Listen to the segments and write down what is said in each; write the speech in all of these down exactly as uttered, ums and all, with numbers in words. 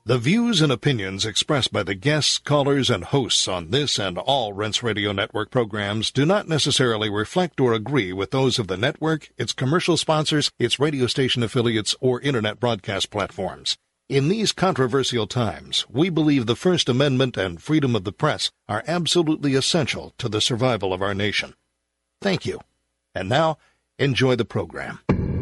The views and opinions expressed by the guests, callers, and hosts on this and all Rense Radio Network programs do not necessarily reflect or agree with those of the network, its commercial sponsors, its radio station affiliates, or Internet broadcast platforms. In these controversial times, we believe the First Amendment and freedom of the press are absolutely essential to the survival of our nation. Thank you. And now, enjoy the program.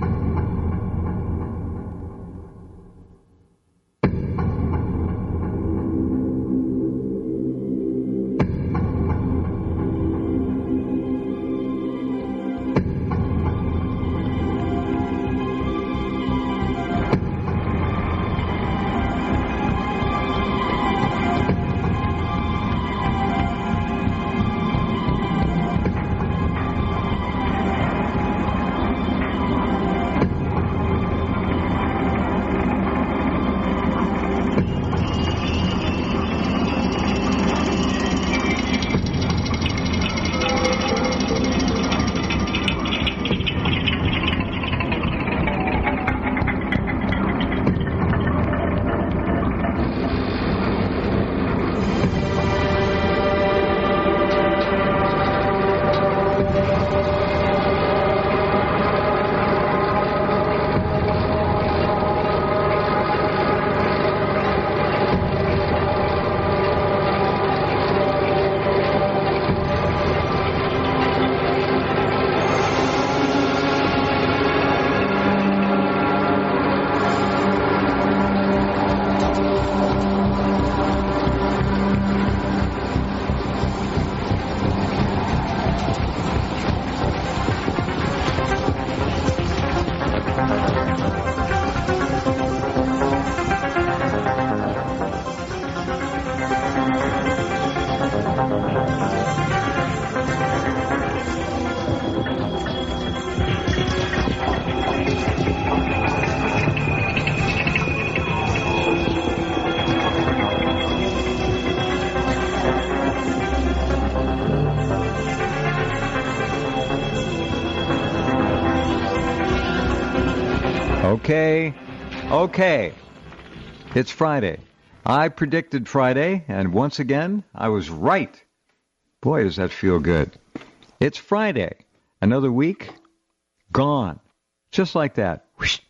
Okay, okay, it's Friday. I predicted Friday, and once again, I was right. Boy, does that feel good. It's Friday. Another week, gone. Just like that.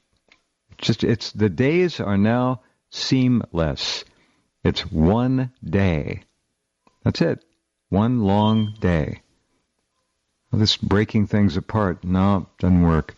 Just, it's, the days are now seamless. It's one day. That's it. One long day. Well, this breaking things apart, no, doesn't work.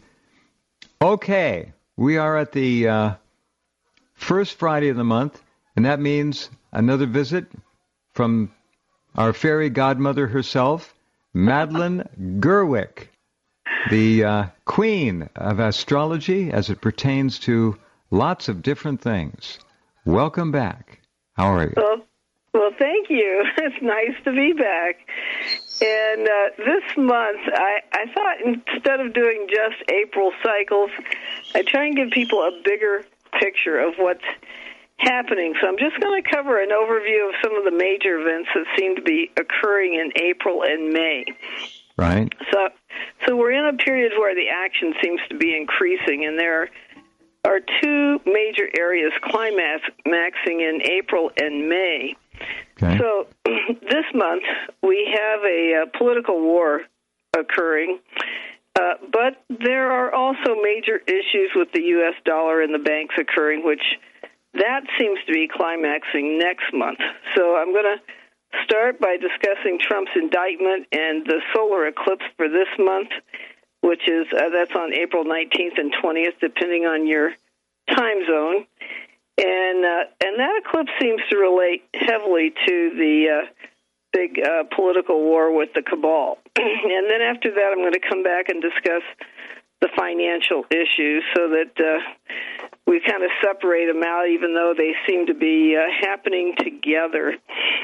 Okay. We are at the uh, first Friday of the month, and that means another visit from our fairy godmother herself, Madeline Gerwick, the uh, queen of astrology as it pertains to lots of different things. Welcome back. How are you? Well, well thank you. It's nice to be back. And uh, this month, I, I thought instead of doing just April cycles, I try and give people a bigger picture of what's happening. So I'm just going to cover an overview of some of the major events that seem to be occurring in April and May. Right. So, so we're in a period where the action seems to be increasing, and there are two major areas climaxing in April and May. Okay. So this month we have a, a political war occurring, uh, but there are also major issues with the U S dollar and the banks occurring, which that seems to be climaxing next month. So I'm going to start by discussing Trump's indictment and the solar eclipse for this month, which is uh, that's on April nineteenth and twentieth, depending on your time zone. And uh, and that eclipse seems to relate heavily to the uh, big uh, political war with the cabal. And then after that, I'm going to come back and discuss the financial issues so that uh, we kind of separate them out, even though they seem to be uh, happening together.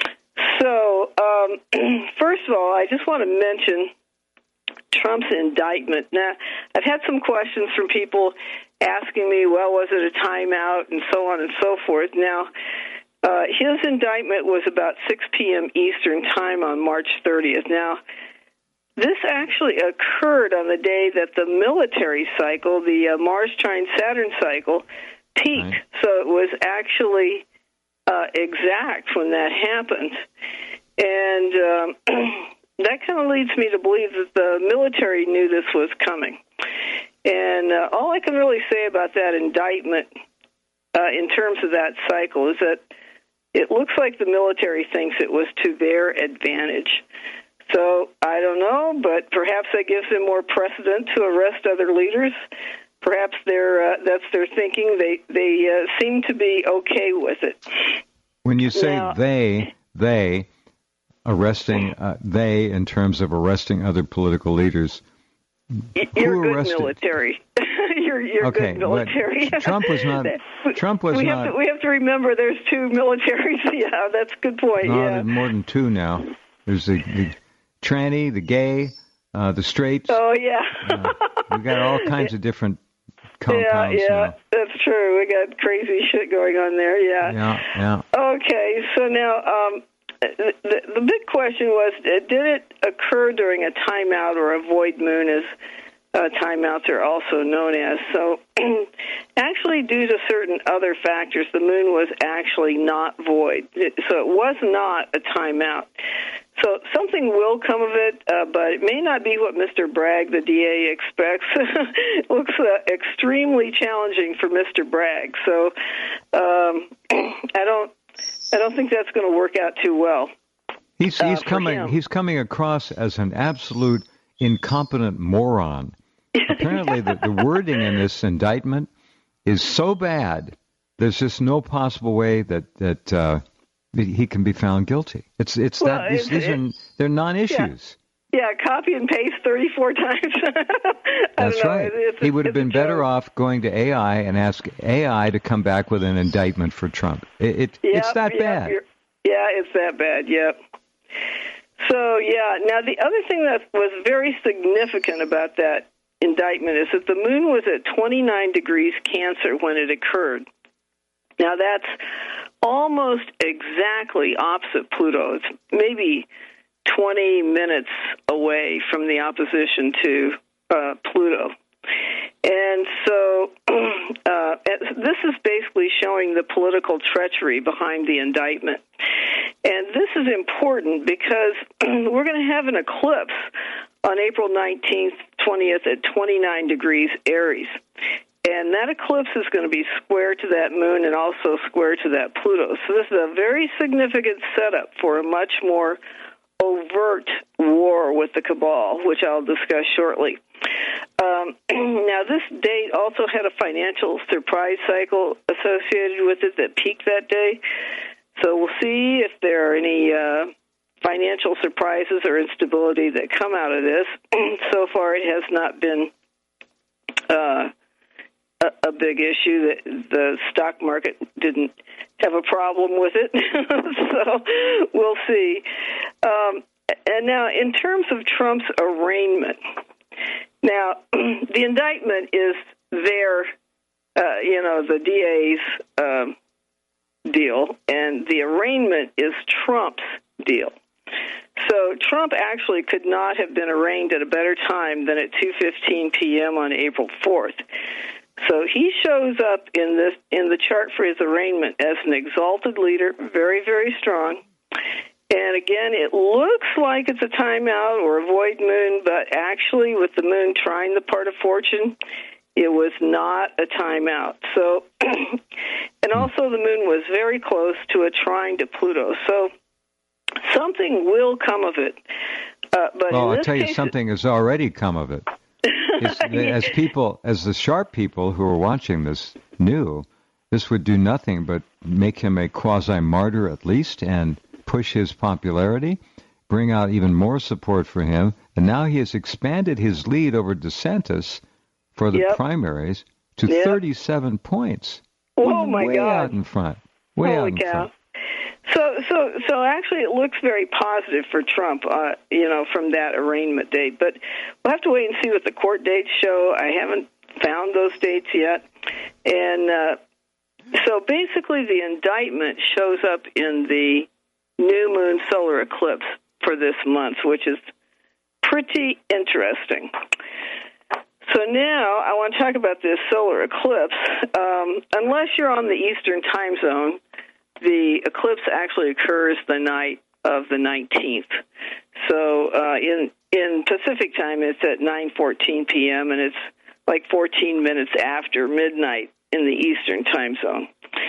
So um, first of all, I just want to mention Trump's indictment. Now, I've had some questions from people asking me, well, was it a timeout and so on and so forth. Now, uh, his indictment was about six p.m. Eastern time on March thirtieth. Now, this actually occurred on the day that the military cycle, the uh, Mars trine Saturn cycle, peaked. Right. So it was actually uh, exact when that happened. And um, that kind of leads me to believe that the military knew this was coming. And uh, all I can really say about that indictment uh, in terms of that cycle is that it looks like the military thinks it was to their advantage. So I don't know, but perhaps that gives them more precedent to arrest other leaders. Perhaps they're, uh, that's their thinking. They they uh, seem to be okay with it. When you say now, they, they, arresting, uh, they in terms of arresting other political leaders, you're good arrested? military. you're you're okay, good military. Trump was not. Trump was we not. Have to, we have to remember there's two militaries. Yeah, that's a good point. No, yeah, there's more than two now. There's the, the tranny, the gay, uh, the straight. Oh yeah. uh, we've got all kinds of different compounds yeah, yeah, now. That's true. We got crazy shit going on there. Yeah. Yeah, yeah. Okay, so now um, the, the big question was: did it occur during a timeout or a void moon, as uh, timeouts are also known as? So, actually, due to certain other factors, the moon was actually not void. It, so it was not a timeout. So something will come of it, uh, but it may not be what Mister Bragg, the D A, expects. It looks uh, extremely challenging for Mister Bragg. So um, I don't, I don't think that's going to work out too well. He's he's uh, coming him. he's coming across as an absolute incompetent moron. Apparently, the, the wording in this indictment is so bad. There's just no possible way that that. Uh, he can be found guilty. It's it's well, that these, it's, these are they're non-issues. Yeah, yeah, copy and paste thirty-four times. That's right. It, it's, he would have been better joke. off going to A I and ask A I to come back with an indictment for Trump. It, it yep, it's that yep, bad. Yeah, it's that bad. Yep. So yeah, now the other thing that was very significant about that indictment is that the moon was at twenty-nine degrees Cancer when it occurred. Now that's almost exactly opposite Pluto. It's maybe twenty minutes away from the opposition to uh, Pluto. And so uh, this is basically showing the political treachery behind the indictment. And this is important because we're going to have an eclipse on April nineteenth, twentieth at twenty-nine degrees Aries. And that eclipse is going to be square to that moon and also square to that Pluto. So this is a very significant setup for a much more overt war with the cabal, which I'll discuss shortly. Um, now, this date also had a financial surprise cycle associated with it that peaked that day. So we'll see if there are any uh, financial surprises or instability that come out of this. So far, it has not been uh, a, a big issue. That the stock market didn't have a problem with it. So we'll see. Um, and now, in terms of Trump's arraignment, now the indictment is their, uh, you know, the D A's um, deal, and the arraignment is Trump's deal. So Trump actually could not have been arraigned at a better time than at two fifteen p.m. on April fourth. So he shows up in this in the chart for his arraignment as an exalted leader, very, very strong. And again, it looks like it's a timeout or a void moon, but actually with the moon trying the part of fortune, it was not a timeout. So, and also the moon was very close to a trine to Pluto. So something will come of it. Uh, but well, in I'll this tell you, case, something has already come of it. As people, as the sharp people who are watching this knew, this would do nothing but make him a quasi-martyr at least and push his popularity, bring out even more support for him. And now he has expanded his lead over DeSantis for the Yep. primaries to Yep. thirty-seven points. Oh, my Way God. out in front. Way out Holy in cow. front. So, so, so actually, it looks very positive for Trump, uh, you know, from that arraignment date. But we'll have to wait and see what the court dates show. I haven't found those dates yet, and uh, so basically, the indictment shows up in the new moon solar eclipse for this month, which is pretty interesting. So now I want to talk about this solar eclipse. Um, unless you're on the Eastern time zone, the eclipse actually occurs the night of the nineteenth. So uh, in in Pacific time, it's at nine fourteen p.m., and it's like fourteen minutes after midnight in the Eastern time zone.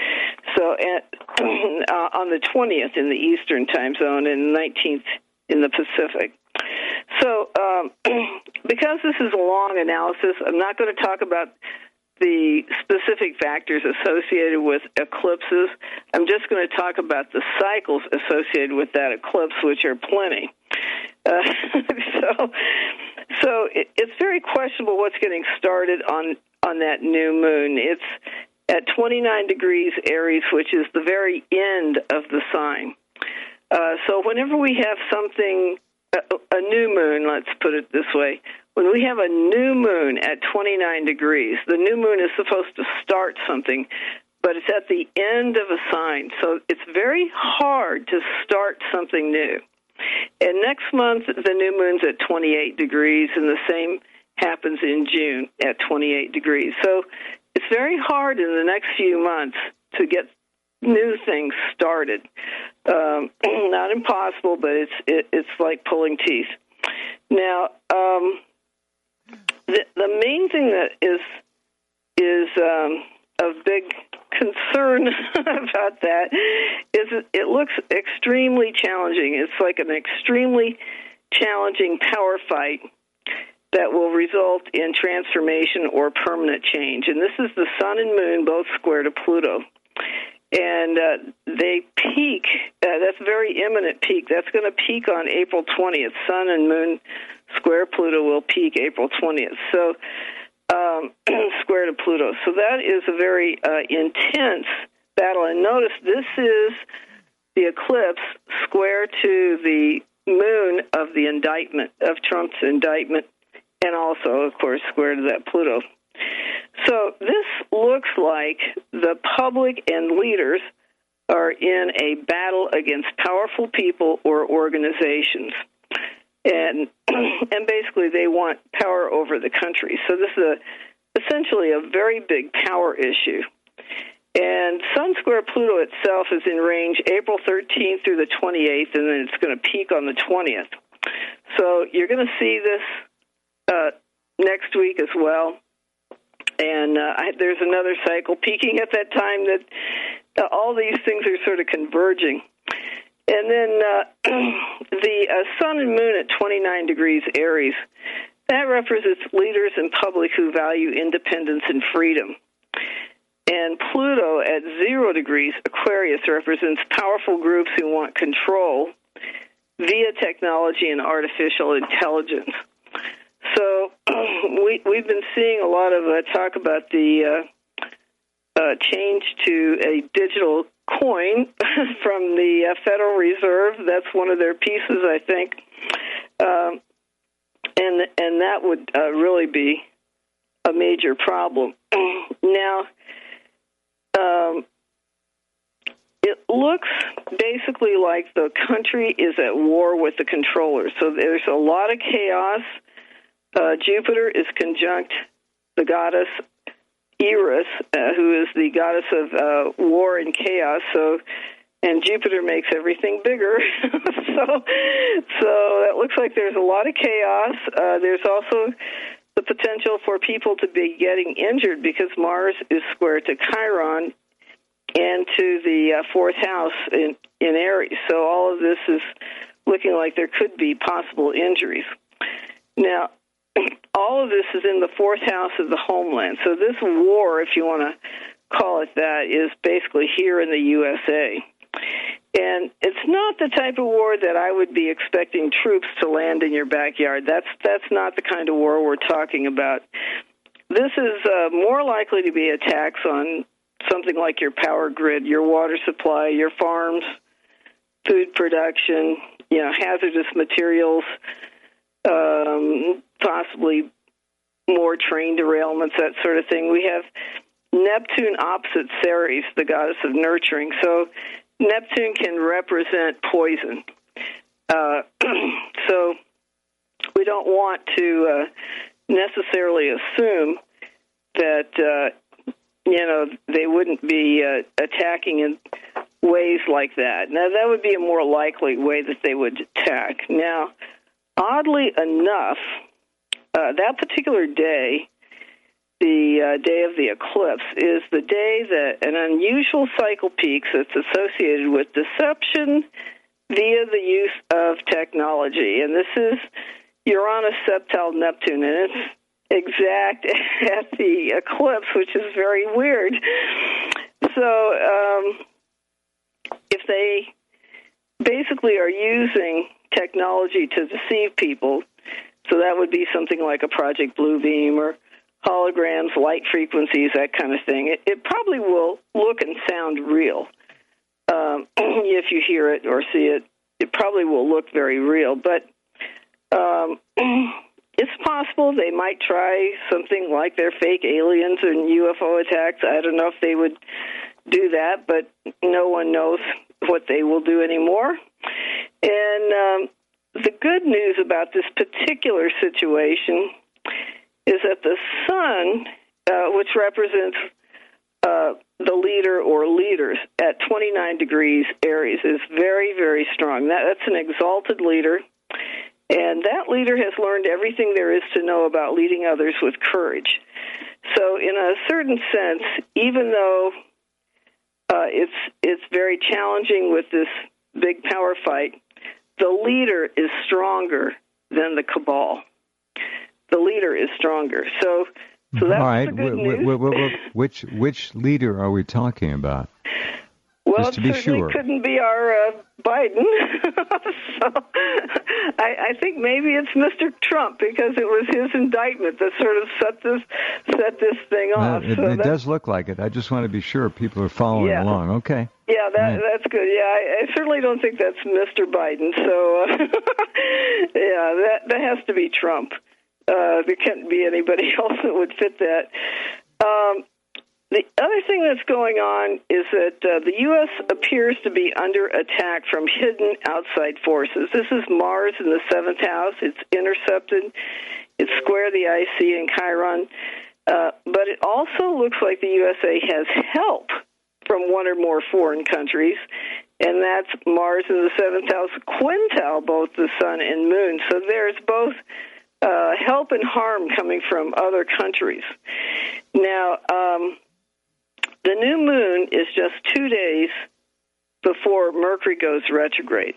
So at, uh, on the twentieth in the Eastern time zone and nineteenth in the Pacific. So um, because this is a long analysis, I'm not going to talk about the specific factors associated with eclipses. I'm just going to talk about the cycles associated with that eclipse, which are plenty. Uh, so so it, it's very questionable what's getting started on, on that new moon. It's at twenty-nine degrees Aries, which is the very end of the sign. Uh, so whenever we have something, a, a new moon, let's put it this way, when we have a new moon at twenty-nine degrees, the new moon is supposed to start something, but it's at the end of a sign. So it's very hard to start something new. And next month, the new moon's at twenty-eight degrees, and the same happens in June at twenty-eight degrees. So it's very hard in the next few months to get new things started. Um, not impossible, but it's it, it's like pulling teeth. Now, um, the the main thing that is is um, of big concern about that is it looks extremely challenging. It's like an extremely challenging power fight that will result in transformation or permanent change. And this is the sun and moon both square to Pluto. And uh, they peak, uh, that's a very imminent peak. That's going to peak on April twentieth. Sun and moon square Pluto will peak April twentieth. So, um, square to Pluto. So that is a very uh, intense battle. And notice this is the eclipse square to the moon of the indictment, of Trump's indictment, and also, of course, square to that Pluto. So this looks like the public and leaders are in a battle against powerful people or organizations. And and basically they want power over the country. So this is a, essentially a very big power issue. And Sun square Pluto itself is in range April thirteenth through the twenty-eighth, and then it's going to peak on the twentieth. So you're going to see this uh, next week as well. And uh, I, there's another cycle peaking at that time that uh, all these things are sort of converging. And then uh, the uh, sun and moon at twenty-nine degrees Aries, that represents leaders and public who value independence and freedom. And Pluto at zero degrees Aquarius represents powerful groups who want control via technology and artificial intelligence. So we, we've been seeing a lot of uh, talk about the uh, uh, change to a digital coin from the uh, Federal Reserve. That's one of their pieces, I think. Um, and and that would uh, really be a major problem. Now, um, it looks basically like the country is at war with the controllers. So there's a lot of chaos. Uh, Jupiter is conjunct the goddess Eris, uh, who is the goddess of uh, war and chaos. So, and Jupiter makes everything bigger. so, so it looks like there's a lot of chaos. Uh, there's also the potential for people to be getting injured because Mars is square to Chiron and to the uh, fourth house in, in Aries. So all of this is looking like there could be possible injuries. Now, all of this is in the fourth house of the homeland. So this war, if you want to call it that, is basically here in the U S A. And it's not the type of war that I would be expecting troops to land in your backyard. That's that's not the kind of war we're talking about. This is uh, more likely to be attacks on something like your power grid, your water supply, your farms, food production, you know, hazardous materials, um, possibly more train derailments, that sort of thing. We have Neptune opposite Ceres, the goddess of nurturing. So Neptune can represent poison. Uh, so we don't want to uh, necessarily assume that, uh, you know, they wouldn't be uh, attacking in ways like that. Now, that would be a more likely way that they would attack. Now, oddly enough, uh, that particular day, the uh, day of the eclipse, is the day that an unusual cycle peaks that's associated with deception via the use of technology. And this is Uranus, Septile, Neptune, and it's exact at the eclipse, which is very weird. So um, if they basically are using technology to deceive people, so that would be something like a Project Bluebeam or holograms, light frequencies, that kind of thing. It, it probably will look and sound real. Um, if you hear it or see it, it probably will look very real. But um, it's possible they might try something like their fake aliens and U F O attacks. I don't know if they would do that, but no one knows what they will do anymore. And um, the good news about this particular situation is that the sun, uh, which represents uh, the leader or leaders at twenty-nine degrees Aries, is very, very strong. That, that's an exalted leader, and that leader has learned everything there is to know about leading others with courage. So in a certain sense, even though uh, it's it's very challenging with this big power fight, the leader is stronger than the cabal. The leader is stronger. So, so that's all right. the good w- news. w- w- w- which which leader are we talking about? Well, Just to it be certainly sure. couldn't be our uh, Biden. So I, I think maybe it's Mister Trump, because it was his indictment that sort of set this set this thing off. Uh, it so it does look like it. I just want to be sure people are following Yeah. along. Okay. Yeah, that Right. that's good. Yeah, I, I certainly don't think that's Mister Biden. So uh, yeah, that that has to be Trump. Uh, there can't be anybody else that would fit that. Um, the other thing that's going on is that uh, the U S appears to be under attack from hidden outside forces. This is Mars in the seventh house. It's intercepted. It's square the I C in Chiron. Uh, but it also looks like the U S A has help from one or more foreign countries, and that's Mars in the seventh house, quintile both the sun and moon. So there's both uh, help and harm coming from other countries. Now, um, the new moon is just two days before Mercury goes retrograde.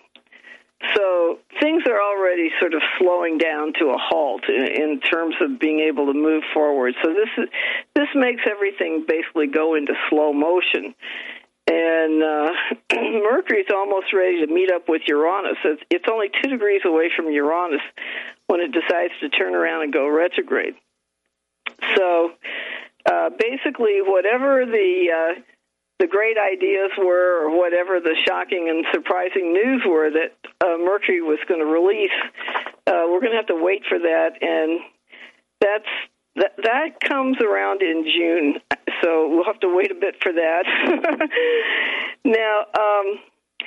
So things are already sort of slowing down to a halt in, in terms of being able to move forward. So this is, this makes everything basically go into slow motion. And uh, Mercury's almost ready to meet up with Uranus. It's, it's only two degrees away from Uranus when it decides to turn around and go retrograde. So uh, basically, whatever the uh, the great ideas were, or whatever the shocking and surprising news were that uh, Mercury was going to release, uh, we're going to have to wait for that, and that's that, that comes around in June, so we'll have to wait a bit for that. Now, um,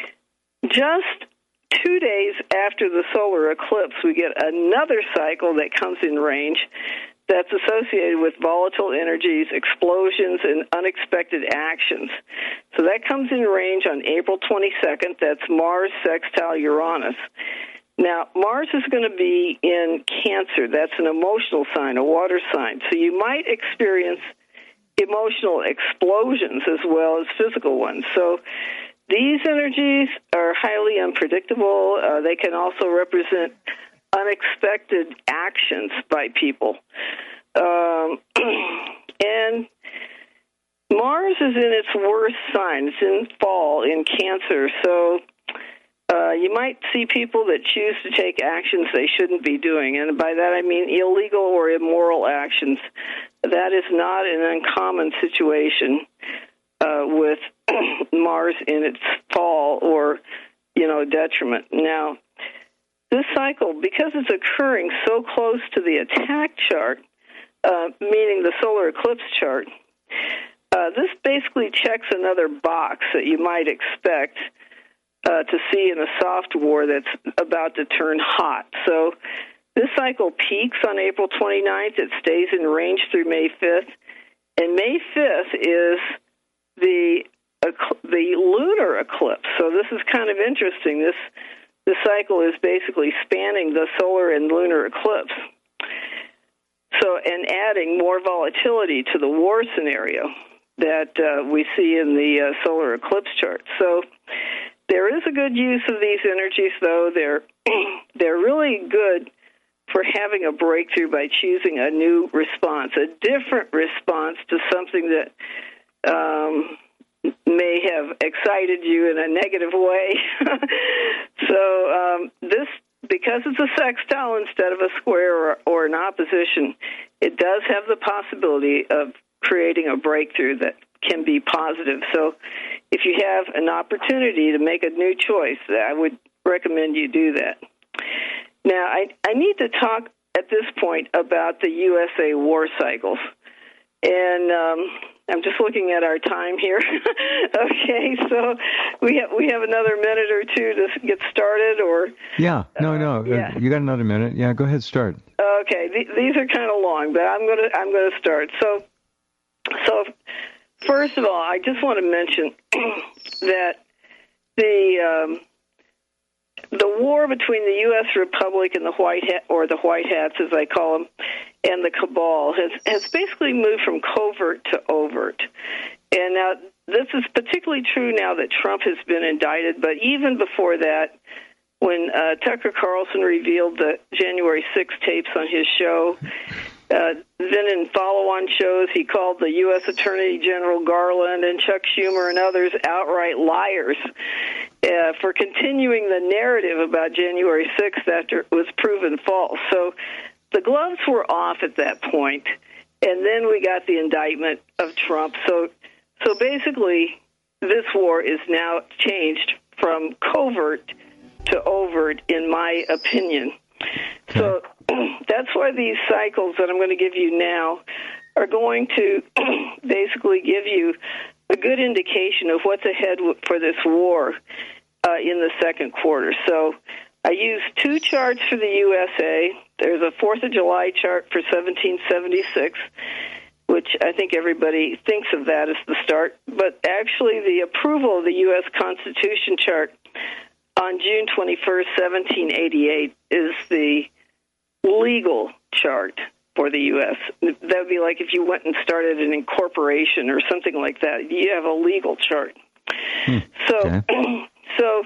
just two days after the solar eclipse, we get another cycle that comes in range that's associated with volatile energies, explosions, and unexpected actions. So that comes in range on April twenty-second. That's Mars sextile Uranus. Now, Mars is going to be in Cancer. That's an emotional sign, a water sign. So you might experience emotional explosions as well as physical ones. So these energies are highly unpredictable. Uh, they can also represent unexpected actions by people. Um, and Mars is in its worst sign. It's in fall, in Cancer. So uh, you might see people that choose to take actions they shouldn't be doing. And by that I mean illegal or immoral actions. That is not an uncommon situation uh, with Mars in its fall or, you know, detriment. Now, this cycle, because it's occurring so close to the attack chart, uh, meaning the solar eclipse chart, uh, this basically checks another box that you might expect uh, to see in a soft war that's about to turn hot. So this cycle peaks on April twenty-ninth. It stays in range through May fifth. And May fifth is the the lunar eclipse. So this is kind of interesting. This the cycle is basically spanning the solar and lunar eclipse. So, and adding more volatility to the war scenario that uh, we see in the uh, solar eclipse chart. So there is a good use of these energies, though. They're they're really good for having a breakthrough by choosing a new response, a different response to something that um, may have excited you in a negative way. So um, this, because it's a sextile instead of a square or, or an opposition, it does have the possibility of creating a breakthrough that can be positive. So if you have an opportunity to make a new choice, I would recommend you do that. Now, I, I need to talk at this point about the U S A war cycles. And um, I'm just looking at our time here. Okay, so we have we have another minute or two to get started, or yeah, no, no, uh, yeah. Uh, you got another minute. Yeah, go ahead, start. Okay, th- these are kind of long, but I'm gonna I'm gonna start. So, so first of all, I just want to mention that the um, the war between the U S Republic and the White Hat, or the White Hats, as I call them, and the cabal has, has basically moved from covert to overt. And now this is particularly true now that Trump has been indicted, but even before that, when uh, Tucker Carlson revealed the January sixth tapes on his show, uh, then in follow-on shows, he called the U S Attorney General Garland and Chuck Schumer and others outright liars uh, for continuing the narrative about January sixth after it was proven false. So the gloves were off at that point, and then we got the indictment of Trump. So, so basically, this war is now changed from covert to overt, in my opinion. So that's why these cycles that I'm going to give you now are going to basically give you a good indication of what's ahead for this war uh, in the second quarter. So I used two charts for the U S A. There's a fourth of July chart for seventeen seventy-six, which I think everybody thinks of that as the start. But actually, the approval of the U S Constitution chart on June twenty-first, seventeen eighty-eight, is the legal chart for the U S That would be like if you went and started an incorporation or something like that. You have a legal chart. Hmm. So, okay. so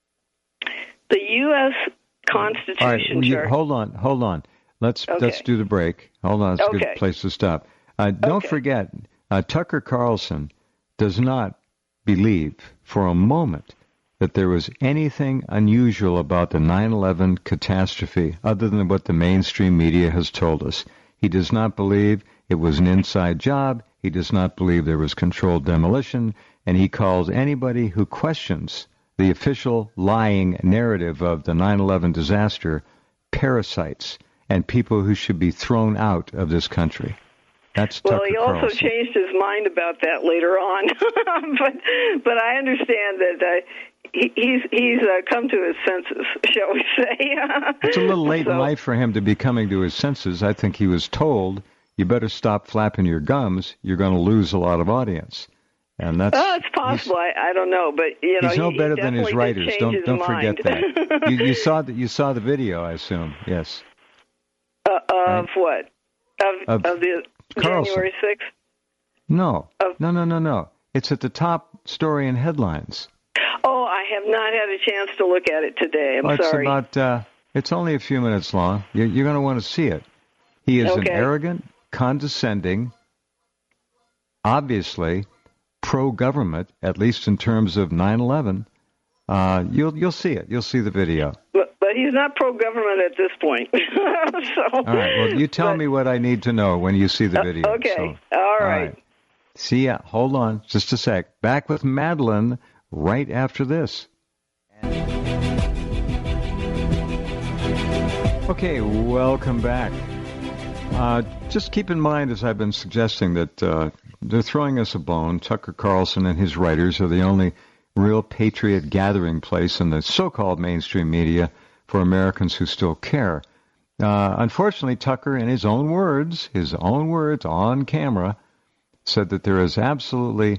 the U S Constitution All right, chart. You, hold on, hold on. Let's okay. let's do the break. Hold on, it's okay. a good place to stop. Uh, don't okay. forget, uh, Tucker Carlson does not believe for a moment that there was anything unusual about the nine eleven catastrophe other than what the mainstream media has told us. He does not believe it was an inside job. He does not believe there was controlled demolition. And he calls anybody who questions the official lying narrative of the nine eleven disaster parasites and people who should be thrown out of this country. That's well, Tucker he also Carlson. changed his mind about that later on, but but I understand that uh, he, he's he's uh, come to his senses, shall we say? It's a little late so, in life for him to be coming to his senses. I think he was told, "You better stop flapping your gums. You're going to lose a lot of audience." And that's oh, it's possible. I, I don't know, but you know, he's no he, better he than his writers. Don't don't mind. forget that. you, you saw that. You saw the video, I assume. Yes. Uh, of right? what? Of, of, of the Carlson. January sixth? No. Of, no, no, no, no. It's at the top story in headlines. Oh, I have not had a chance to look at it today. I'm well, it's sorry. About, uh, it's only a few minutes long. You're, you're going to want to see it. He is okay. an arrogant, condescending, obviously pro-government, at least in terms of nine eleven. Uh, you'll you'll see it. You'll see the video. But, but he's not pro-government at this point. so, all right. Well, you tell but, me what I need to know when you see the video. Uh, okay. So, all, right. all right. See ya. Hold on just a sec. Back with Madeline right after this. Okay, welcome back. Uh, just keep in mind, as I've been suggesting, that uh, they're throwing us a bone. Tucker Carlson and his writers are the only real patriot gathering place in the so-called mainstream media for Americans who still care. Uh, unfortunately, Tucker, in his own words, his own words on camera, said that there is absolutely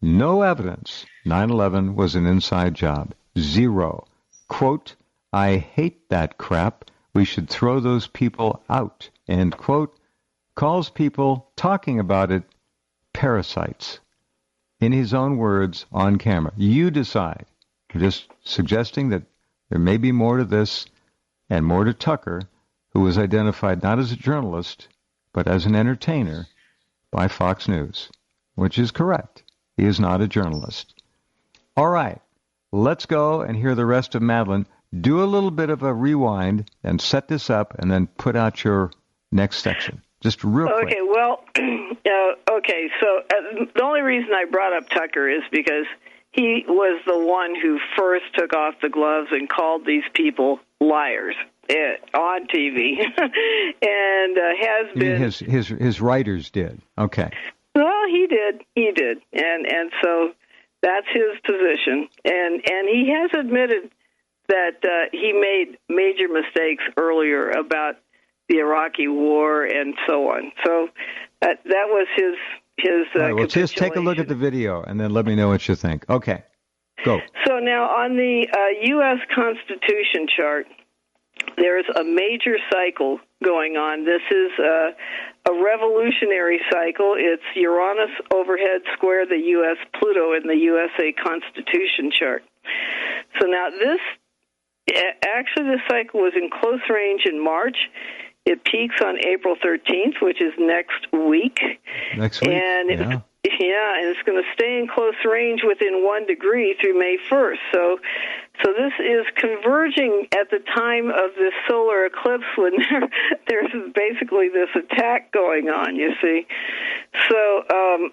no evidence nine eleven was an inside job. Zero. Quote, I hate that crap. We should throw those people out. End quote. Calls people talking about it parasites. In his own words, on camera. You decide. I'm just suggesting that there may be more to this and more to Tucker, who was identified not as a journalist, but as an entertainer by Fox News, which is correct. He is not a journalist. All right, let's go and hear the rest of Madeline. Do a little bit of a rewind and set this up and then put out your next section. Just real quick. Okay, well, uh, okay, so uh, the only reason I brought up Tucker is because he was the one who first took off the gloves and called these people liars uh, on T V, and uh, has you been. Mean his his his writers did. Okay. Well, he did, he did, and and so that's his position, and and he has admitted that uh, he made major mistakes earlier about the Iraqi war and so on. So that that was his his. Uh, All right, well, just take a look at the video and then let me know what you think. Okay, go. So now on the uh, U S Constitution chart, there's a major cycle going on. This is uh, a revolutionary cycle. It's Uranus overhead square the U S Pluto in the U S A Constitution chart. So now this, actually this cycle was in close range in March. It peaks on April thirteenth, which is next week. Next week, and it's, yeah. Yeah, and it's going to stay in close range within one degree through May first. So, so this is converging at the time of this solar eclipse when there, there's basically this attack going on, you see. So, um,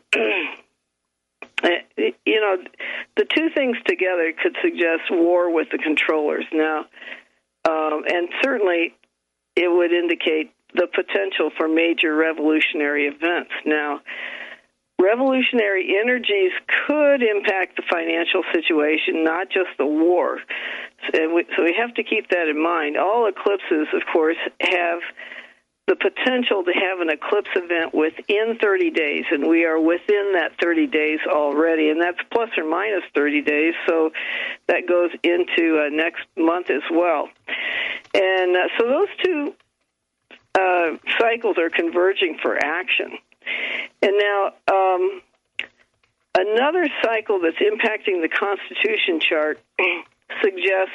you know, the two things together could suggest war with the controllers. Now, um, and certainly it would indicate the potential for major revolutionary events. Now, revolutionary energies could impact the financial situation, not just the war. So we, so we have to keep that in mind. All eclipses, of course, have the potential to have an eclipse event within thirty days, and we are within that thirty days already, and that's plus or minus thirty days, so that goes into uh, next month as well. And uh, so those two uh, cycles are converging for action. And now, um, another cycle that's impacting the Constitution chart suggests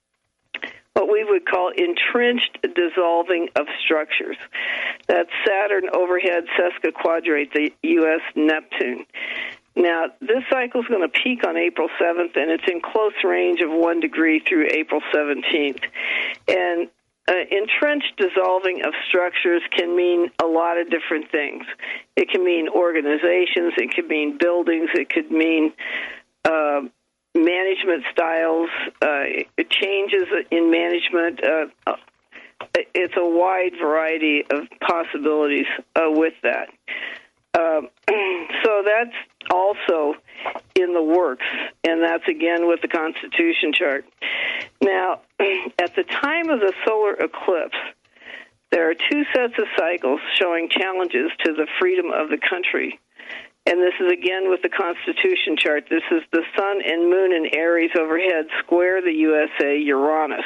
what we would call entrenched dissolving of structures. That's Saturn overhead sesquiquadrate, the U S Neptune. Now, this cycle is going to peak on April seventh, and it's in close range of one degree through April seventeenth. And Uh, entrenched dissolving of structures can mean a lot of different things. It can mean organizations, it could mean buildings, it could mean uh, management styles, uh, changes in management. Uh, it's a wide variety of possibilities uh, with that. Uh, so that's also in the works, and that's again with the Constitution chart. Now, at the time of the solar eclipse, there are two sets of cycles showing challenges to the freedom of the country. And this is again with the Constitution chart. This is the Sun and Moon in Aries overhead square the U S A Uranus.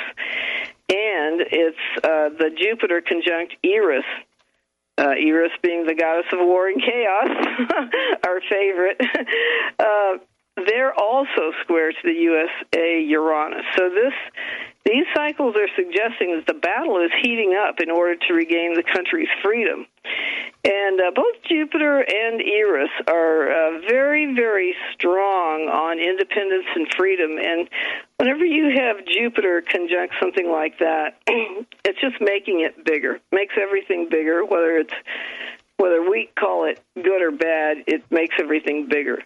And it's uh, the Jupiter conjunct Eris, uh, Eris being the goddess of war and chaos, our favorite. uh, they're also square to the U S A Uranus. So this these cycles are suggesting that the battle is heating up in order to regain the country's freedom. And uh, both Jupiter and Eris are uh, very, very strong on independence and freedom. And whenever you have Jupiter conjunct something like that, it's just making it bigger, makes everything bigger, whether it's whether we call it good or bad, it makes everything bigger.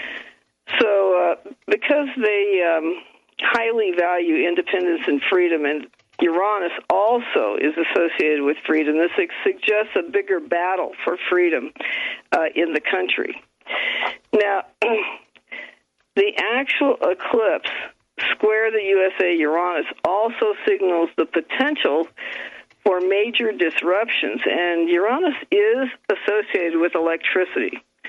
So uh, because they um, highly value independence and freedom, and Uranus also is associated with freedom, this suggests a bigger battle for freedom uh, in the country. Now, the actual eclipse square the U S A Uranus also signals the potential for major disruptions, and Uranus is associated with electricity.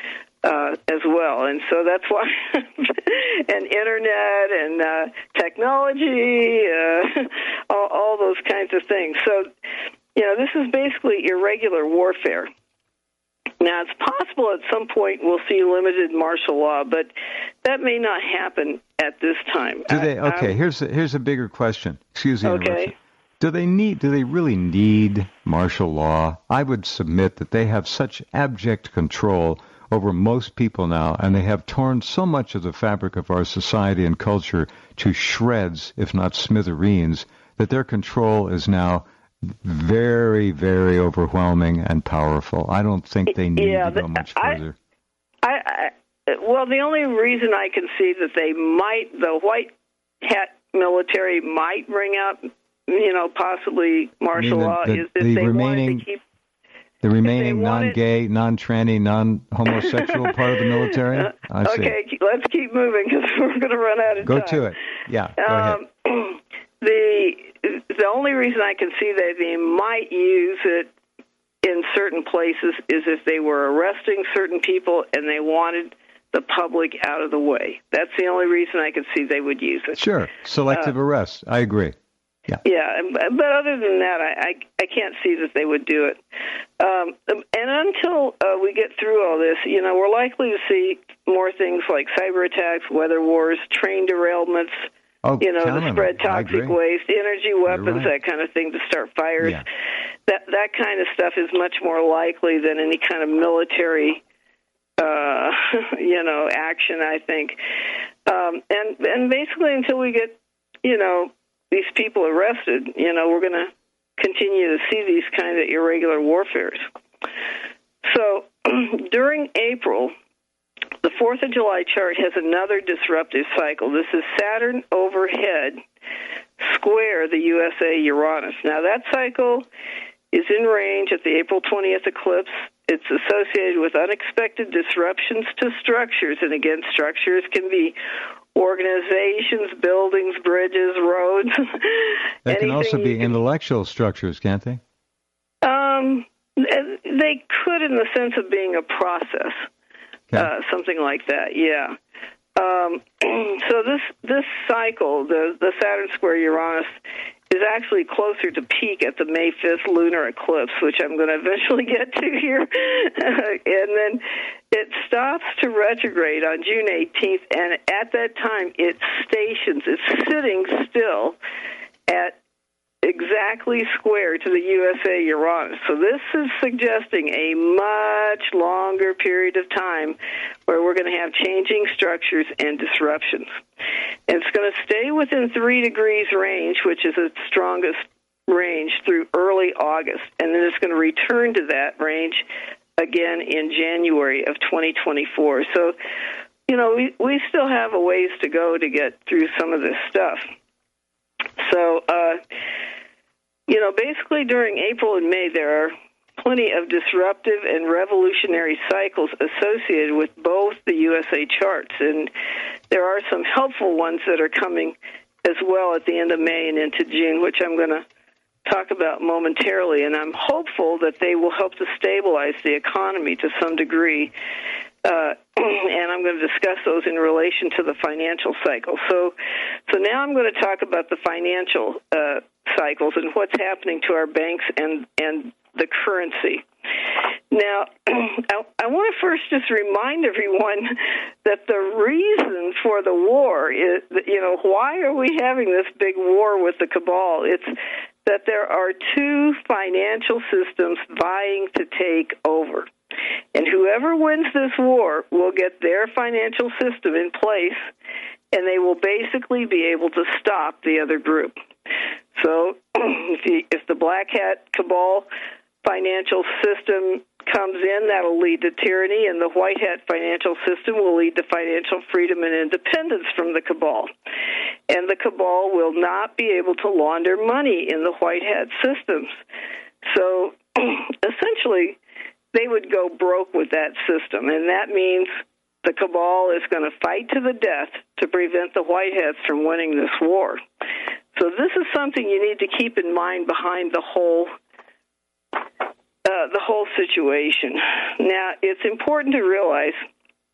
uh, as well. And so that's why, and internet and uh, technology, uh, all, all those kinds of things. So, you know, this is basically irregular warfare. Now, it's possible at some point we'll see limited martial law, but that may not happen at this time. Do they? Okay, um, here's a, here's a bigger question. Excuse me. Okay. Do they need? Do they really need martial law? I would submit that they have such abject control over most people now, and they have torn so much of the fabric of our society and culture to shreds, if not smithereens, that their control is now very, very overwhelming and powerful. I don't think they need yeah, to go much I, further. I, I, well, the only reason I can see that they might, the white hat military might bring up, you know, possibly martial I mean, the, law the, is if the they remaining, wanted to keep the remaining wanted, non-gay, non-tranny, non-homosexual part of the military. I see. Okay, let's keep moving because we're going to run out of go time. Go to it. Yeah. Go um, ahead. The the only reason I can see that they might use it in certain places is if they were arresting certain people and they wanted the public out of the way. That's the only reason I could see they would use it. Sure. Selective uh, arrest. I agree. Yeah. Yeah, but other than that, I, I, I can't see that they would do it. Um, and until uh, we get through all this, you know, we're likely to see more things like cyber attacks, weather wars, train derailments, Oh, you know, to them. spread toxic waste, energy weapons, right. that kind of thing, to start fires. Yeah. That that kind of stuff is much more likely than any kind of military, uh, you know, action, I think. Um, and and basically, until we get, you know, these people arrested, you know, we're going to continue to see these kind of irregular warfares. So during April, the fourth of July chart has another disruptive cycle. This is Saturn overhead square the U S A Uranus. Now, that cycle is in range at the April twentieth eclipse. It's associated with unexpected disruptions to structures. And again, structures can be organizations, buildings, bridges, roads. They can also be can... intellectual structures, can't they? Um, they could, in the sense of being a process. Okay. Uh, something like that, yeah. Um, so this this cycle, the, the Saturn square Uranus, is actually closer to peak at the May fifth lunar eclipse, which I'm going to eventually get to here. And then it stops to retrograde on June eighteenth, and at that time it stations, it's sitting still at exactly square to the U S A Uranus. So this is suggesting a much longer period of time where we're going to have changing structures and disruptions. And it's going to stay within three degrees range, which is its strongest range, through early August. And then it's going to return to that range again in January of twenty twenty-four. So, you know, we, we still have a ways to go to get through some of this stuff. So, uh, you know, basically during April and May, there are plenty of disruptive and revolutionary cycles associated with both the U S A charts. And there are some helpful ones that are coming as well at the end of May and into June, which I'm going to talk about momentarily. And I'm hopeful that they will help to stabilize the economy to some degree. Uh, and I'm going to discuss those in relation to the financial cycle. So, so now I'm going to talk about the financial uh, cycles and what's happening to our banks and, and the currency. Now, I, I want to first just remind everyone that the reason for the war is, you know, why are we having this big war with the cabal? It's that there are two financial systems vying to take over. And whoever wins this war will get their financial system in place, and they will basically be able to stop the other group. So if, you, if the black hat cabal financial system comes in, that'll lead to tyranny, and the white hat financial system will lead to financial freedom and independence from the cabal. And the cabal will not be able to launder money in the white hat systems. So essentially, they would go broke with that system, and that means the cabal is going to fight to the death to prevent the white hats from winning this war. So this is something you need to keep in mind behind the whole uh, the whole situation. Now, it's important to realize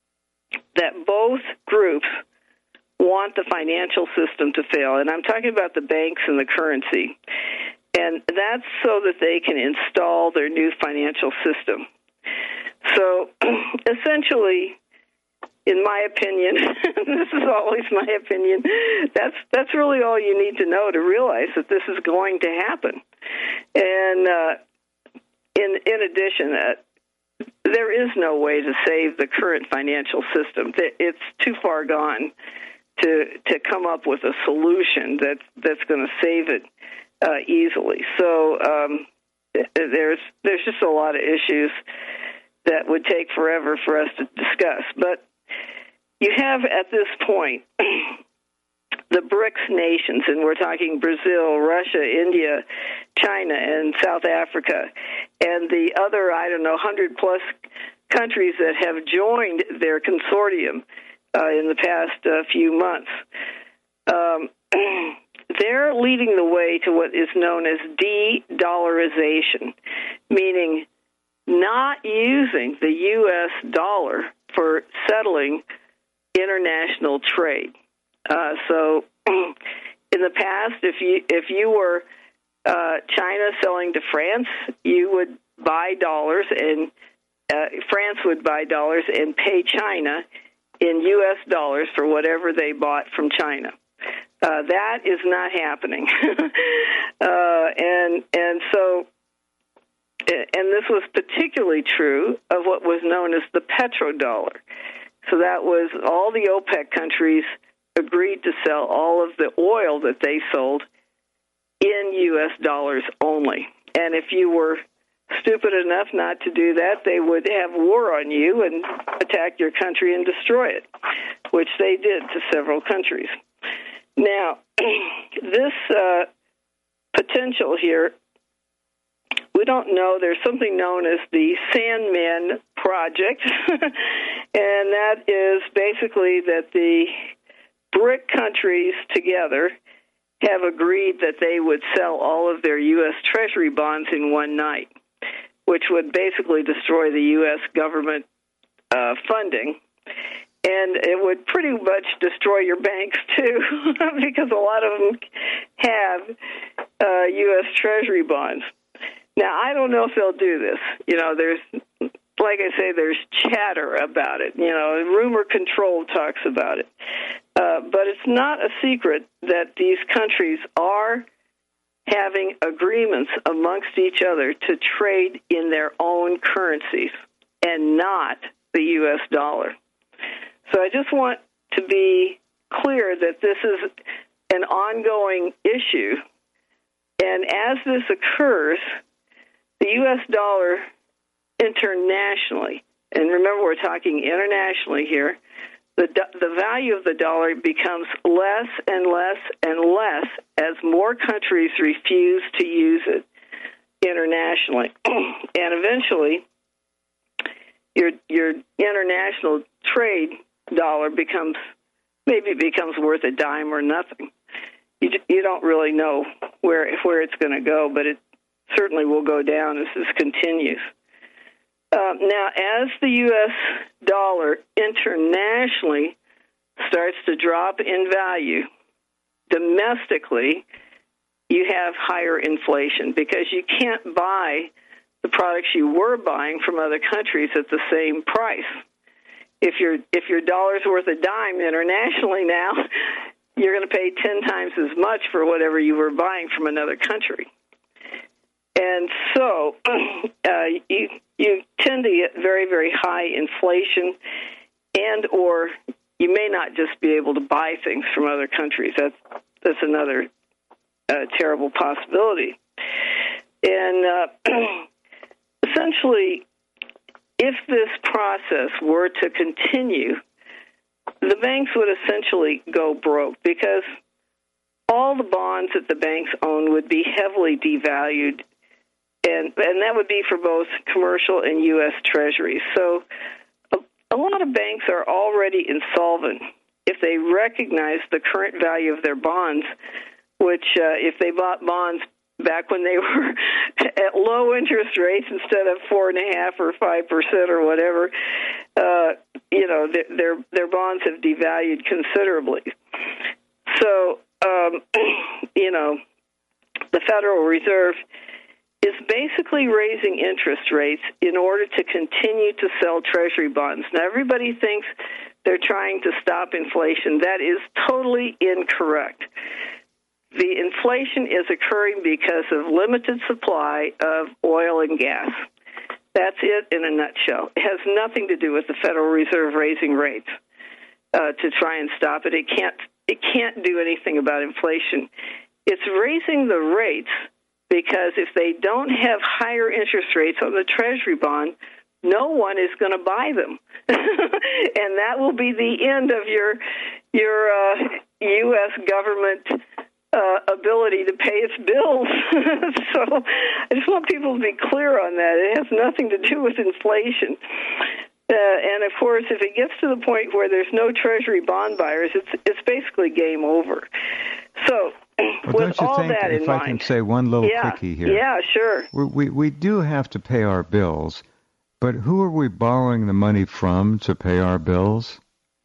that both groups want the financial system to fail. And I'm talking about the banks and the currency. And that's so that they can install their new financial system. So essentially, in my opinion, this is always my opinion, that's that's really all you need to know to realize that this is going to happen. And uh, in in addition, uh, there is no way to save the current financial system. It's too far gone to to come up with a solution that that's going to save it uh, easily. So um, there's there's just a lot of issues that would take forever for us to discuss. But you have at this point the BRICS nations, and we're talking Brazil, Russia, India, China, and South Africa, and the other, I don't know, one hundred plus countries that have joined their consortium uh, in the past uh, few months. Um, they're leading the way to what is known as de-dollarization, meaning not using the U S dollar for settling international trade. Uh, so, in the past, if you if you were uh, China selling to France, you would buy dollars, and uh, France would buy dollars and pay China in U S dollars for whatever they bought from China. Uh, that is not happening, uh, and and so. And this was particularly true of what was known as the petrodollar. So that was all the OPEC countries agreed to sell all of the oil that they sold in U S dollars only. And if you were stupid enough not to do that, they would have war on you and attack your country and destroy it, which they did to several countries. Now, this uh, potential here, we don't know. There's something known as the Sandman Project, and that is basically that the BRIC countries together have agreed that they would sell all of their U S Treasury bonds in one night, which would basically destroy the U S government uh, funding. And it would pretty much destroy your banks, too, because a lot of them have uh, U S Treasury bonds. Now, I don't know if they'll do this. You know, there's, like I say, there's chatter about it. You know, rumor control talks about it. Uh, but it's not a secret that these countries are having agreements amongst each other to trade in their own currencies and not the U S dollar. So I just want to be clear that this is an ongoing issue. And as this occurs, the U S dollar internationally, and remember we're talking internationally here, the the value of the dollar becomes less and less and less as more countries refuse to use it internationally. And eventually, your your international trade dollar becomes, maybe it becomes worth a dime or nothing. You you don't really know where where it's going to go, but it certainly will go down as this continues. Uh, now, as the U S dollar internationally starts to drop in value, domestically, you have higher inflation because you can't buy the products you were buying from other countries at the same price. If your if your dollar's worth a dime internationally now, you're going to pay ten times as much for whatever you were buying from another country. And so uh, you you tend to get very, very high inflation, and or you may not just be able to buy things from other countries. That's that's another uh, terrible possibility. And uh, essentially, if this process were to continue, the banks would essentially go broke because all the bonds that the banks own would be heavily devalued. And and that would be for both commercial and U S Treasuries. So a, a lot of banks are already insolvent if they recognize the current value of their bonds, which uh, if they bought bonds back when they were at low interest rates instead of four and a half or five percent or whatever, uh, you know, their, their their bonds have devalued considerably. So, um, you know, the Federal Reserve is basically raising interest rates in order to continue to sell Treasury bonds. Now, everybody thinks they're trying to stop inflation. That is totally incorrect. The inflation is occurring because of limited supply of oil and gas. That's it in a nutshell. It has nothing to do with the Federal Reserve raising rates uh, to try and stop it. It can't. It can't do anything about inflation. It's raising the rates because if they don't have higher interest rates on the Treasury bond, no one is going to buy them, and that will be the end of your your uh, U S government uh, ability to pay its bills. So I just want people to be clear on that. It has nothing to do with inflation. Uh, and, of course, if it gets to the point where there's no Treasury bond buyers, it's it's basically game over. So well, with all think, that in if mind... I can say one little yeah, quickie here. Yeah, sure. We, we, we do have to pay our bills, but who are we borrowing the money from to pay our bills?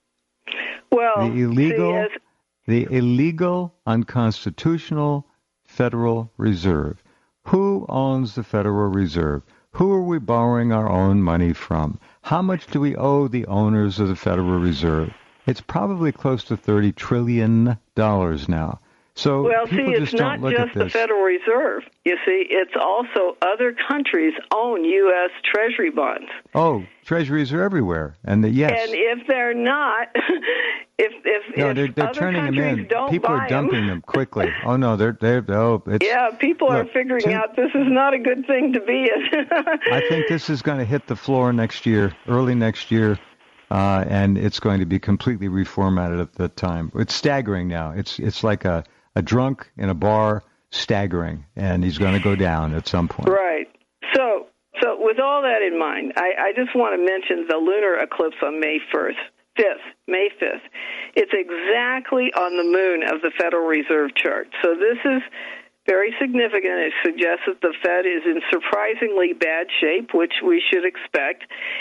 Well, the illegal, see, as, the illegal, unconstitutional Federal Reserve. Who owns the Federal Reserve? Who are we borrowing our own money from? How much do we owe the owners of the Federal Reserve? It's probably close to thirty trillion dollars now. So well, people see, it's just not don't look just at the this. Federal Reserve. You see, it's also other countries own U S Treasury bonds. Oh, treasuries are everywhere, and the, yes. And if they're not, if if, no, if they're, they're other turning them countries in. don't People buy are dumping them, them quickly. Oh no, they're they're oh, it's, yeah, people look, are figuring Tim, out this is not a good thing to be in. I think this is going to hit the floor next year, early next year. Uh, and it's going to be completely reformatted at the time. It's staggering now. It's it's like a, a drunk in a bar staggering, and he's going to go down at some point. Right. So, so with all that in mind, I, I just want to mention the lunar eclipse on May first, fifth, May fifth. It's exactly on the moon of the Federal Reserve chart. So this is very significant. It suggests that the Fed is in surprisingly bad shape, which we should expect.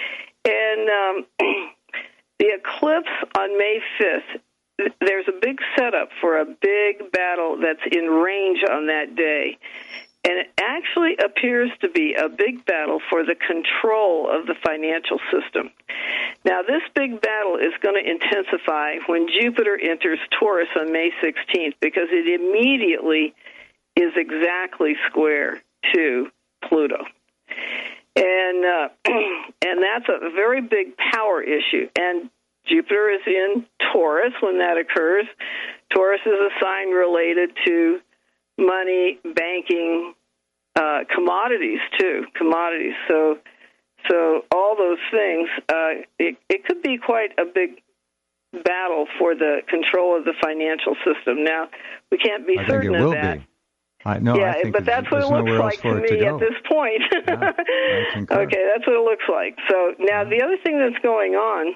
And um, the eclipse on May fifth, there's a big setup for a big battle that's in range on that day. And it actually appears to be a big battle for the control of the financial system. Now, this big battle is going to intensify when Jupiter enters Taurus on May sixteenth, because it immediately is exactly square to Pluto. And uh, and that's a very big power issue. And Jupiter is in Taurus when that occurs. Taurus is a sign related to money, banking, uh, commodities too. Commodities. So so all those things. Uh, it, it could be quite a big battle for the control of the financial system. Now we can't be I certain think it will of that. Be. I, no, yeah, I think but that's what it looks like to me to at this point. Yeah, okay, that's what it looks like. So now yeah. The other thing that's going on,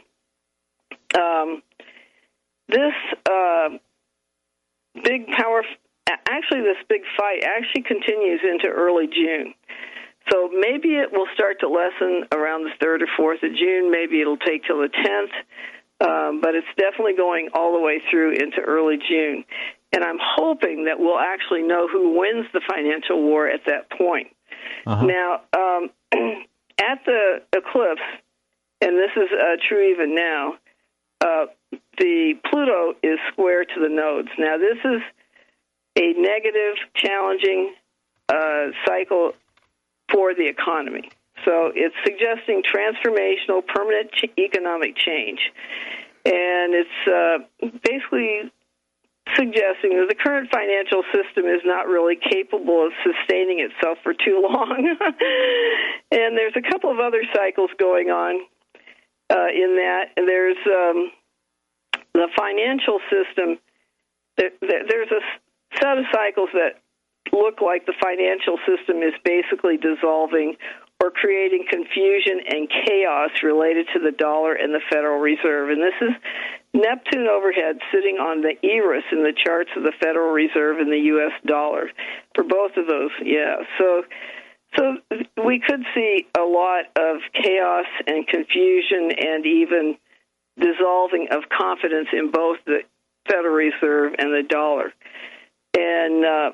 um, this uh, big power, actually this big fight actually continues into early June. So maybe it will start to lessen around the third or fourth of June. Maybe it'll take till the tenth. Um, but it's definitely going all the way through into early June. And I'm hoping that we'll actually know who wins the financial war at that point. Uh-huh. Now, um, at the eclipse, and this is uh, true even now, uh, the Pluto is square to the nodes. Now, this is a negative, challenging uh, cycle for the economy. So it's suggesting transformational, permanent ch- economic change. And it's uh, basically suggesting that the current financial system is not really capable of sustaining itself for too long. And there's a couple of other cycles going on uh, in that. And there's um, the financial system. There, there's a set of cycles that look like the financial system is basically dissolving or creating confusion and chaos related to the dollar and the Federal Reserve. And this is Neptune overhead sitting on the Eris in the charts of the Federal Reserve and the U S dollar. For both of those, yeah. So so we could see a lot of chaos and confusion and even dissolving of confidence in both the Federal Reserve and the dollar. And uh,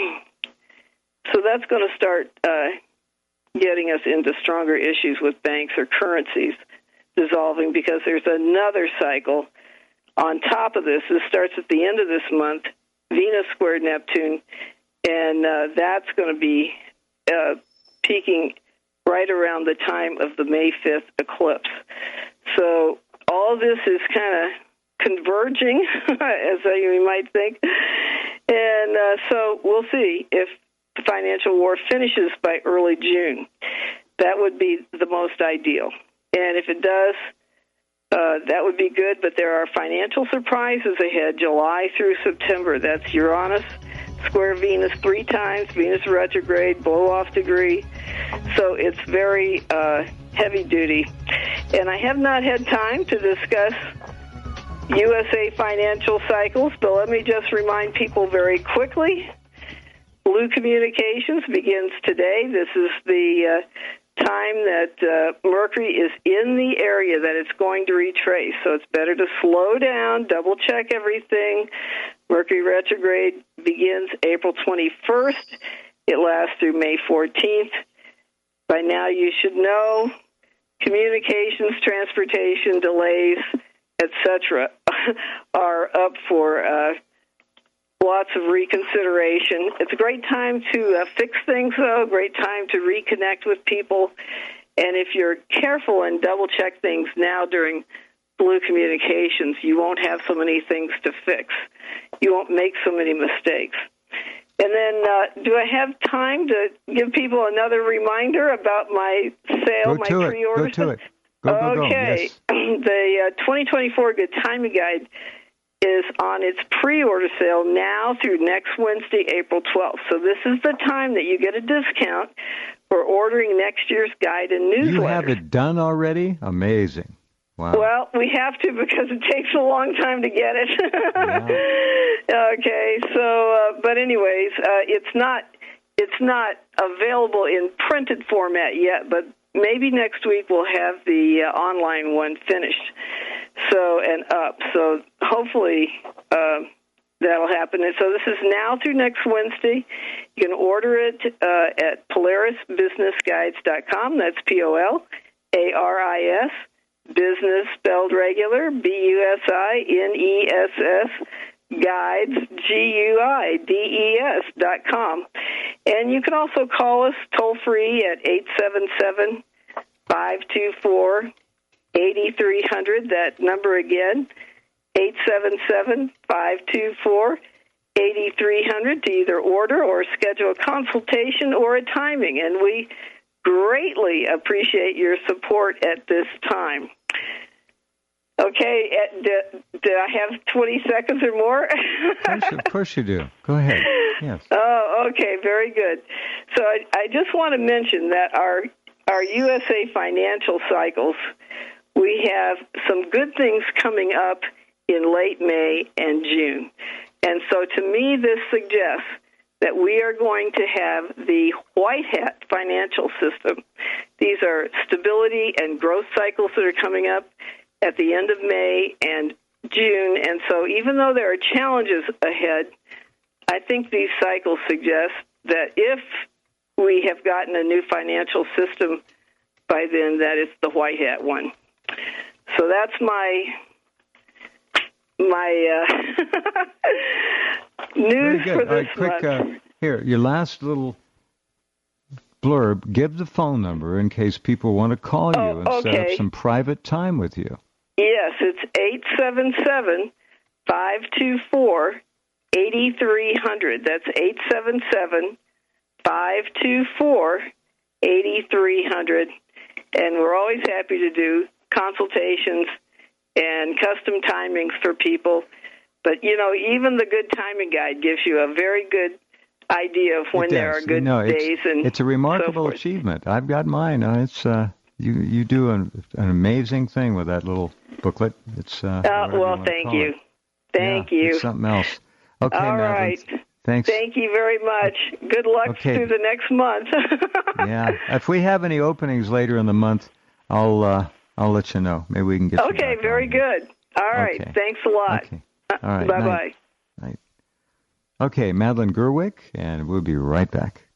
so that's going to start uh, getting us into stronger issues with banks or currencies dissolving, because there's another cycle on top of this. This starts at the end of this month, Venus squared Neptune, and uh, that's going to be uh, peaking right around the time of the May fifth eclipse. So all this is kind of converging, as you might think. And uh, so we'll see if the financial war finishes by early June. That would be the most ideal. And if it does, uh, that would be good. But there are financial surprises ahead, July through September. That's Uranus square Venus three times, Venus retrograde, blow-off degree. So it's very uh, heavy-duty. And I have not had time to discuss U S A financial cycles, but let me just remind people very quickly. Blue Communications begins today. This is the uh, time that uh, Mercury is in the area that it's going to retrace. So it's better to slow down, double-check everything. Mercury retrograde begins April twenty-first. It lasts through May fourteenth. By now you should know communications, transportation, delays, et cetera, are up for uh, lots of reconsideration. It's a great time to uh, fix things, though, a great time to reconnect with people. And if you're careful and double-check things now during Blue Communications, you won't have so many things to fix. You won't make so many mistakes. And then, uh, do I have time to give people another reminder about my sale, go my to pre-order? It. Go to it. Go, go, go. Okay. Yes. The uh, twenty twenty-four Good Timing Guide is on its pre-order sale now through next Wednesday, April twelfth. So this is the time that you get a discount for ordering next year's guide and newsletter. You have it done already? Amazing. Wow. Well, we have to because it takes a long time to get it. Yeah. Okay, so, uh, but anyways, uh, it's not it's not available in printed format yet, but maybe next week we'll have the uh, online one finished, so and up. So hopefully uh, that'll happen. And so this is now through next Wednesday. You can order it uh, at Polaris Business Guides dot com. That's P O L A R I S. Business spelled regular, B U S I N E S S, Guides, G U I D E S dot com. And you can also call us toll-free at eight seven seven, five two four, eight three zero zero. That number again, eight seven seven, five two four, eight three zero zero, to either order or schedule a consultation or a timing. And we greatly appreciate your support at this time. Okay, did, did I have twenty seconds or more? Of course, of course you do. Go ahead. Yes. Oh, okay, very good. So I, I just want to mention that our our U S A financial cycles, we have some good things coming up in late May and June. And so to me, this suggests that we are going to have the white hat financial system. These are stability and growth cycles that are coming up at the end of May and June. And so even though there are challenges ahead, I think these cycles suggest that if we have gotten a new financial system by then, that it's the white hat one. So that's my my uh, news for this uh, quick, month. Uh, here, your last little blurb. Give the phone number in case people want to call you oh, and okay. set up some private time with you. Yes, it's eight seven seven, five two four, eight three zero zero. That's eight seven seven, five two four, eight three zero zero. And we're always happy to do consultations and custom timings for people. But, you know, even the Good Timing Guide gives you a very good idea of when there are good no, days. It's, and it's a remarkable so achievement. I've got mine. Uh, it's uh, you you do an, an amazing thing with that little booklet. It's uh, uh well, you thank you. It. Thank yeah, you. It's something else. Okay, All Madeline. right. Thanks. Thank you very much. Good luck okay. through the next month. Yeah. If we have any openings later in the month, I'll uh, I'll let you know. Maybe we can get. Okay, very good. All right, okay. thanks a lot. Okay. All right. Bye bye. Night. Night. Okay, Madeline Gerwick, and we'll be right back.